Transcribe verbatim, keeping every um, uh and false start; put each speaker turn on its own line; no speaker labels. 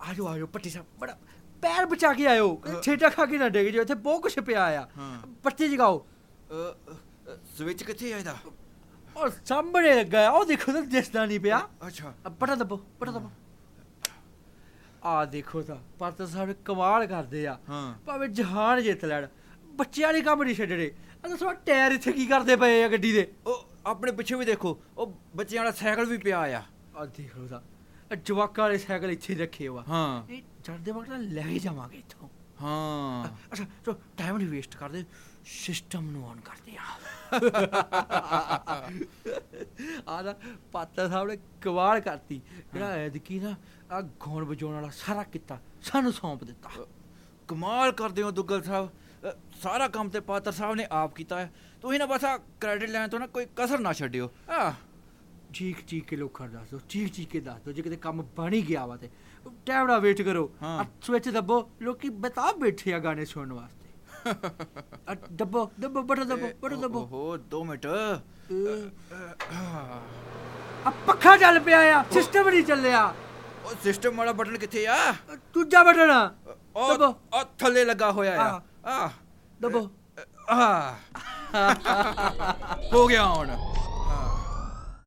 ਆਜੋ ਆਜੋ ਭੱਟੀ ਸਾਹਿਬ ਬੜਾ ਪੈਰ ਬਚਾ ਕੇ ਆਇਓ ਛੇਟਾ ਖਾ ਕੇ ਨਾ ਡਿੱਗ ਜਾਓ ਇੱਥੇ ਬਹੁਤ ਕੁਛ ਪਿਆ ਆ ਬੱਤੀ ਜਗਾਓ
ਸਵਿਚ ਕਿੱਥੇ ਆ ਇਹਦਾ
ਉਹ ਸਾਹਮਣੇ ਲੱਗਾ ਆ ਉਹ ਦੇਖੋ ਤਾਂ ਦਿਸਦਾ ਨਹੀਂ ਪਿਆ
ਅੱਛਾ
ਬਟਨ ਦੱਬੋ ਬਟਨ ਦੱਬੋ ਆ ਦੇਖੋ ਤਾਂ ਪਾਤਰ ਸਾਹਿਬ ਕਮਾਲ ਕਰਦੇ ਆ ਭਾਵੇਂ ਜਹਾਨ ਜਿੱਤ ਲੈਣ ਬੱਚਿਆਂ ਵਾਲੇ ਕੰਮ ਨਹੀਂ ਛੱਡਣੇ ਆ ਦੱਸੋ ਟਾਇਰ ਇੱਥੇ ਕੀ ਕਰਦੇ ਪਏ ਆ ਗੱਡੀ ਦੇ
ਉਹ ਆਪਣੇ ਪਿੱਛੇ ਵੀ ਦੇਖੋ ਉਹ ਬੱਚਿਆਂ ਵਾਲਾ ਸਾਈਕਲ ਵੀ ਪਿਆ ਆ
ਆ ਦੇਖੋ ਤਾਂ ਜਵਾਕਾਂ ਵਾਲੇ ਸਾਈਕਲ ਇੱਥੇ ਰੱਖੇ ਵਾ
ਹਾਂ
ਇਹ ਚੜ੍ਹਦੇ ਵਕਤ ਲੈ ਕੇ ਜਾਵਾਂਗੇ ਇੱਥੋਂ
ਹਾਂ
ਅੱਛਾ ਚਲੋ ਟਾਈਮ ਨਹੀਂ ਵੇਸਟ ਕਰਦੇ ਸਿਸਟਮ ਨੂੰ ਔਨ ਕਰਦੇ ਆ ਆ ਨਾ ਪਾਤਰ ਸਾਹਿਬ ਨੇ ਕਮਾਲ ਕਰਤੀ ਜਿਹੜਾ ਐਤਕੀ ਨਾ ਆ ਗਾਉਣ ਵਜਾਉਣ ਵਾਲਾ ਸਾਰਾ ਕੀਤਾ ਸਾਨੂੰ ਸੌਂਪ ਦਿੱਤਾ
ਕਮਾਲ ਕਰਦੇ ਹੋ ਦੁੱਗਲ ਸਾਹਿਬ ਸਾਰਾ ਕੰਮ ਤੇ ਪਾਤਰ ਸਾਹਿਬ ਨੇ ਆਪ ਕੀਤਾ ਹੈ ਤੁਸੀਂ ਨਾ ਬਸ ਆ ਕ੍ਰੈਡਿਟ ਲੈਣ ਤੋਂ ਨਾ ਕੋਈ ਕਸਰ ਨਾ ਛੱਡਿਓ ਆ
ਚੀਕ ਚੀਕ ਕੇ ਲੋਕਾਂ ਨੂੰ ਦੱਸ ਦਿਓ ਚੀਕ ਚੀਕ ਕੇ ਦੱਸ ਦਿਓ ਜੇ ਕਿਤੇ ਕੰਮ ਬਣ ਹੀ ਗਿਆ ਵਾ ਤੇ ਟਾਈਮ ਨਾਲ ਵੇਟ ਕਰੋ ਸਵਿਚ ਦੱਬੋ ਲੋਕੀ ਬਤਾ ਬੈਠੇ ਆ ਗਾਣੇ ਸੁਣਨ ਵਾਸਤੇ ਦੱਬੋ ਦੱਬੋ ਬਟਨ ਦੱਬੋ ਬਟਨ ਦੱਬੋ
ਓਹੋ ਦੋ ਮਿੰਟ
ਆ ਪੱਖਾ ਚੱਲ ਪਿਆ ਆ ਸਿਸਟਮ ਨਹੀਂ ਚੱਲਿਆ
ਉਹ ਸਿਸਟਮ ਵਾਲਾ ਬਟਨ ਕਿੱਥੇ ਆ
ਦੂਜਾ ਬਟਨ
ਦੱਬੋ ਉਹ ਥੱਲੇ ਲੱਗਾ ਹੋਇਆ ਆ ਆ
ਦੱਬੋ
ਆ ਹੋ ਗਿਆ ਹੁਣ